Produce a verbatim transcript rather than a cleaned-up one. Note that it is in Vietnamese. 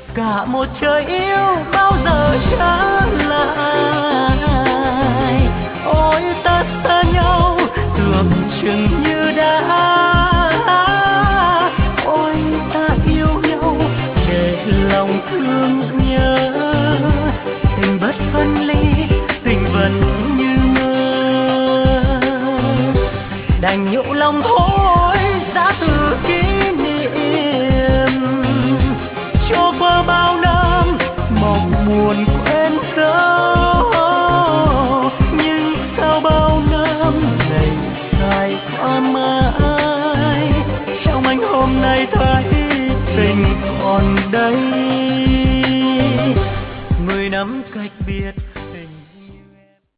cả một trời yêu bao giờ trả lại. Ôi ta xa nhau tưởng chừng như đã, ôi ta yêu nhau để lòng thương nhớ. Tình bất phân ly, tình vẫn như mơ, đành nhủ lòng thôi giá từ kỷ niệm, cho qua bao năm mong buồn quên dấu. Nhưng sau bao năm ngày dài qua mãi, trong anh hôm nay thấy tình còn đây.